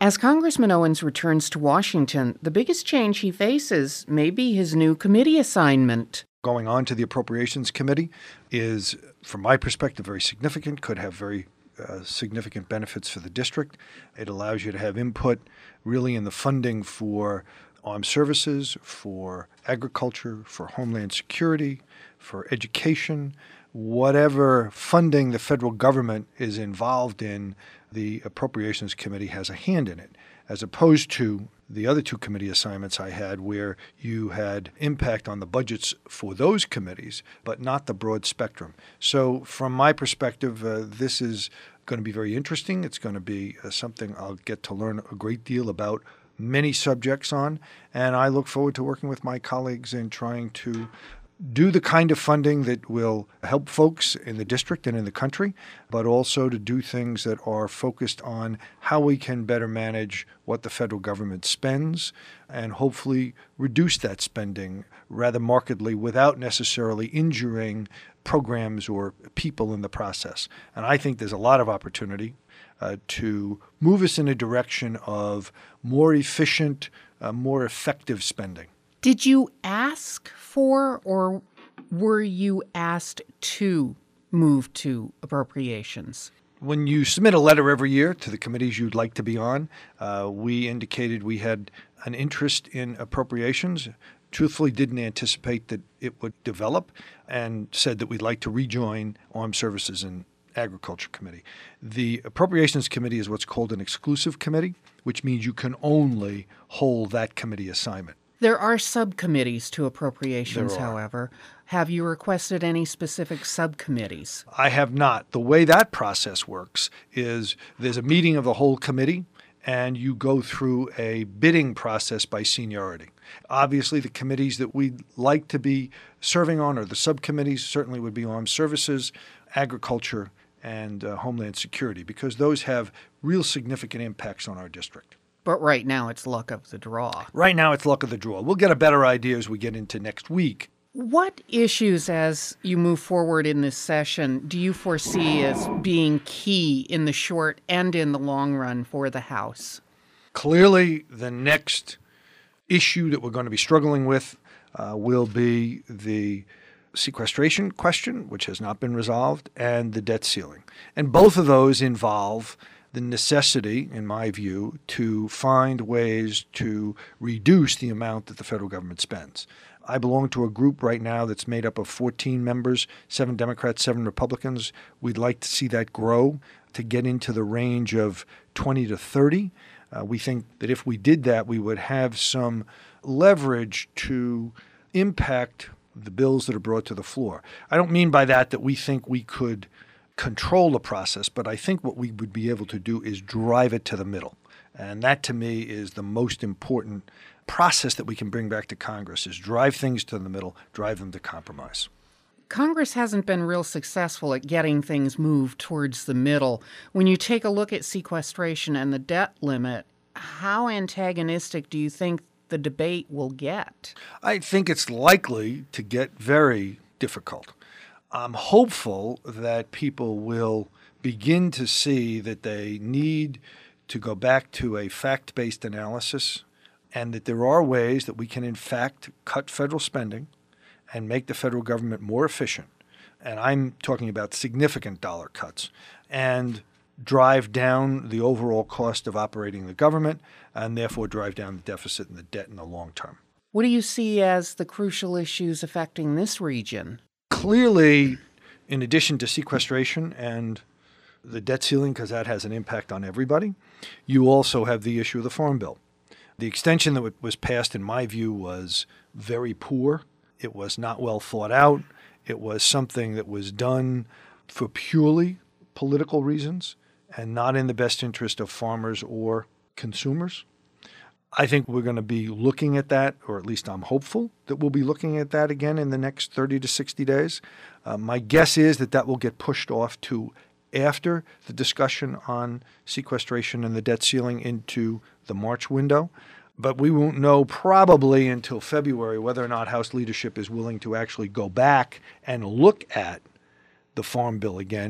As Congressman Owens returns to Washington, the biggest change he faces may be his new committee assignment. Going on to the Appropriations Committee is, from my perspective, very significant, could have very significant benefits for the district. It allows you to have input really in the funding for armed services, for agriculture, for homeland security, for education, whatever funding the federal government is involved in, the Appropriations Committee has a hand in it, as opposed to the other two committee assignments I had where you had impact on the budgets for those committees, but not the broad spectrum. So from my perspective, this is going to be very interesting. It's going to be something I'll get to learn a great deal about many subjects on, and I look forward to working with my colleagues in trying to do the kind of funding that will help folks in the district and in the country, but also to do things that are focused on how we can better manage what the federal government spends and hopefully reduce that spending rather markedly without necessarily injuring programs or people in the process. And I think there's a lot of opportunity to move us in a direction of more efficient, more effective spending. Did you ask for or were you asked to move to appropriations? When you submit a letter every year to the committees you'd like to be on, we indicated we had an interest in appropriations, truthfully didn't anticipate that it would develop, and said that we'd like to rejoin Armed Services and Agriculture Committee. The Appropriations Committee is what's called an exclusive committee, which means you can only hold that committee assignment. There are subcommittees to appropriations, however. Have you requested any specific subcommittees? I have not. The way that process works is there's a meeting of the whole committee, and you go through a bidding process by seniority. Obviously, the committees that we'd like to be serving on, or the subcommittees, certainly would be Armed Services, Agriculture, and Homeland Security, because those have real significant impacts on our district. But right now it's luck of the draw. Right now it's luck of the draw. We'll get a better idea as we get into next week. What issues, as you move forward in this session, do you foresee as being key in the short and in the long run for the House? Clearly, the next issue that we're going to be struggling with will be the sequestration question, which has not been resolved, and the debt ceiling. And both of those involve the necessity, in my view, to find ways to reduce the amount that the federal government spends. I belong to a group right now that's made up of 14 members, 7 Democrats, 7 Republicans. We'd like to see that grow to get into the range of 20 to 30. We think that if we did that, we would have some leverage to impact the bills that are brought to the floor. I don't mean by that we think we could control the process, but I think what we would be able to do is drive it to the middle. And that, to me, is the most important process that we can bring back to Congress, is drive things to the middle, drive them to compromise. Congress hasn't been real successful at getting things moved towards the middle. When you take a look at sequestration and the debt limit, how antagonistic do you think the debate will get? I think it's likely to get very difficult. I'm hopeful that people will begin to see that they need to go back to a fact-based analysis, and that there are ways that we can, in fact, cut federal spending and make the federal government more efficient. And I'm talking about significant dollar cuts, and drive down the overall cost of operating the government, and therefore drive down the deficit and the debt in the long term. What do you see as the crucial issues affecting this region? Clearly, in addition to sequestration and the debt ceiling, because that has an impact on everybody, you also have the issue of the Farm Bill. The extension that was passed, in my view, was very poor. It was not well thought out. It was something that was done for purely political reasons and not in the best interest of farmers or consumers. I think we're going to be looking at that, or at least I'm hopeful that we'll be looking at that again in the next 30 to 60 days. My guess is that will get pushed off to after the discussion on sequestration and the debt ceiling into the March window. But we won't know probably until February whether or not House leadership is willing to actually go back and look at the Farm Bill again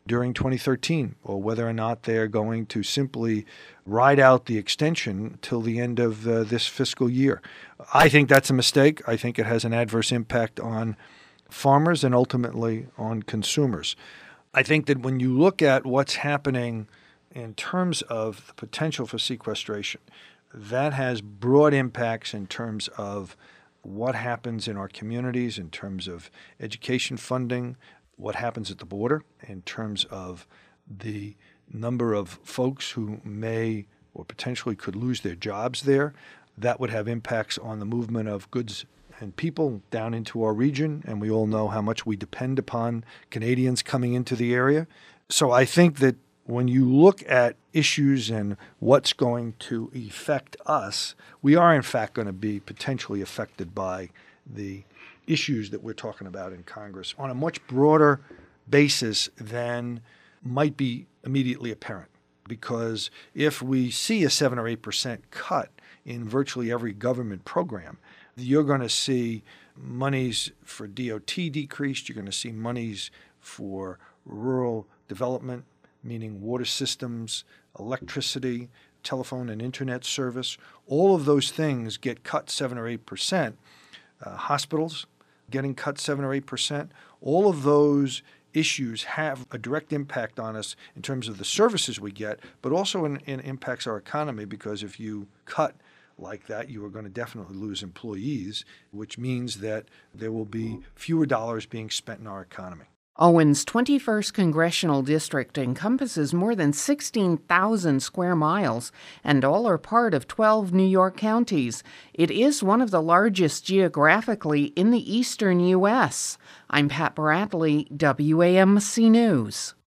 during 2013, or whether or not they're going to simply ride out the extension till the end of this fiscal year. I think that's a mistake. I think it has an adverse impact on farmers and ultimately on consumers. I think that when you look at what's happening in terms of the potential for sequestration, that has broad impacts in terms of what happens in our communities, in terms of education funding, what happens at the border, in terms of the number of folks who may or potentially could lose their jobs there. That would have impacts on the movement of goods and people down into our region, and we all know how much we depend upon Canadians coming into the area. So I think that when you look at issues and what's going to affect us, we are in fact going to be potentially affected by the issues that we're talking about in Congress on a much broader basis than might be immediately apparent. Because if we see a 7 or 8% cut in virtually every government program, you're going to see monies for DOT decreased. You're going to see monies for rural development, meaning water systems, electricity, telephone and internet service. All of those things get cut 7 or 8%. Hospitals getting cut 7 or 8%. All of those issues have a direct impact on us in terms of the services we get, but also in impacts our economy, because if you cut like that, you are going to definitely lose employees, which means that there will be fewer dollars being spent in our economy. Owen's 21st Congressional District encompasses more than 16,000 square miles, and all are part of 12 New York counties. It is one of the largest geographically in the eastern U.S. I'm Pat Bradley, WAMC News.